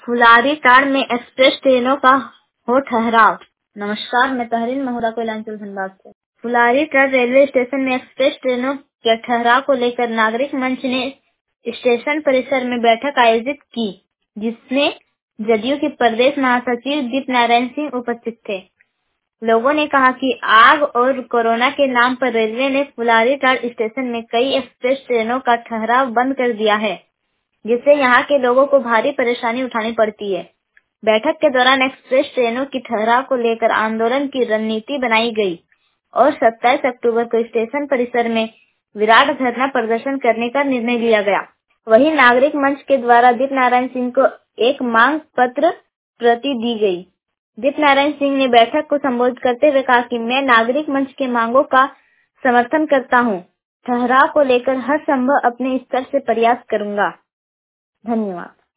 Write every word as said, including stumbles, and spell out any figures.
फुलारीटांड में एक्सप्रेस ट्रेनों का हो ठहराव। नमस्कार, मैं तहरीन महुरा कोयलांचल धनबाद से। फुलारीटांड रेलवे स्टेशन में एक्सप्रेस ट्रेनों के ठहराव को लेकर नागरिक मंच ने स्टेशन परिसर में बैठक आयोजित की, जिसमें जदयू के प्रदेश महासचिव दीप नारायण सिंह उपस्थित थे। लोगों ने कहा कि आग और कोरोना के नाम पर रेलवे ने फुलारीटांड स्टेशन में कई एक्सप्रेस ट्रेनों का ठहराव बंद कर दिया है, जिससे यहाँ के लोगों को भारी परेशानी उठानी पड़ती है। बैठक के दौरान एक्सप्रेस ट्रेनों की ठहराव को लेकर आंदोलन की रणनीति बनाई गई और सत्ताईस अक्टूबर को स्टेशन परिसर में विराट धरना प्रदर्शन करने का निर्णय लिया गया। वहीं नागरिक मंच के द्वारा दीप नारायण सिंह को एक मांग पत्र प्रति दी गई। दीप नारायण सिंह ने बैठक को संबोधित करते हुए कहा कि मैं नागरिक मंच के मांगों का समर्थन करता हूं। ठहराव को लेकर हर संभव अपने स्तर से प्रयास करूंगा। धन्यवाद।